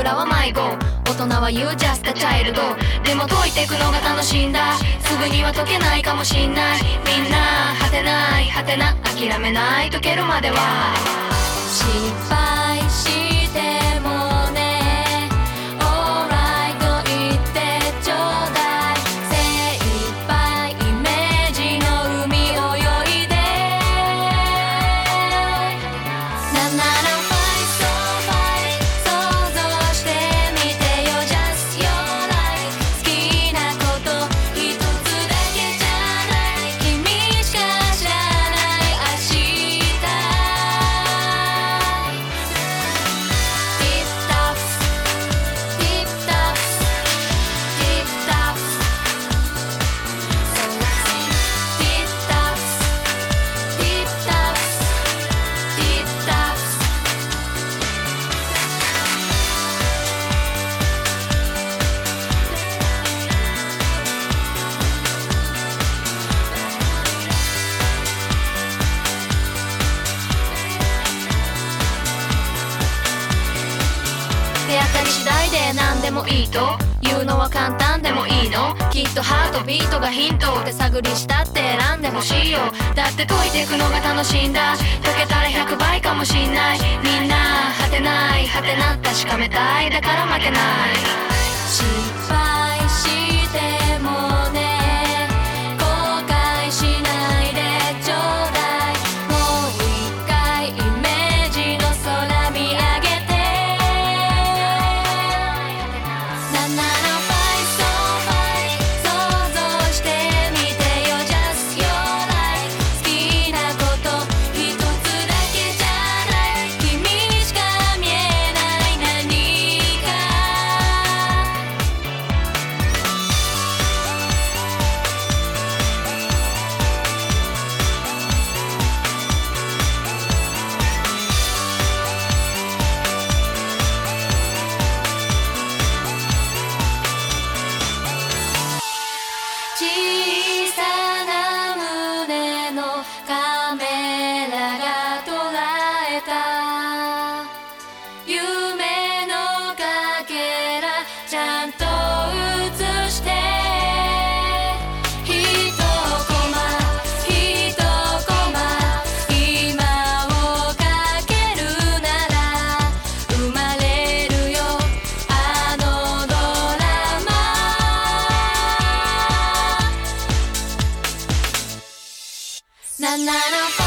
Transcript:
らは迷子、大人は言う just a child。 でも解いてくのが楽しいんだ。すぐには解けないかもしんない。みんな果てない果てな諦めない、解けるまでは。失敗してもね Alright と言ってちょうだい。精一杯イメージの海泳いで。なんならファイトファイト想像してみてよ Just your life。 好きなこと一つだけじゃない、君しか知らない明日。手当たり次第で何でもいいと言うのは簡単でもいいの。きっとハートビートがヒントで探りしたって選んでほしいよ。だって解いていくのが楽しいんだ。解けたら100倍かもしんない。みんな果てない果てな確かめたい、だから負けない。失敗してもね後悔しないでちょうだい。もう一回イメージの空見上げて。なんならファイトファイト想像してみてよ Just your life。 好きなこと一つだけじゃない、君しか見えない何か。小さな胸のカメラが捉えた夢のかけらちゃんと映して。一コマ一コマ今をかけるなら生まれるよあのドラマ。なんなら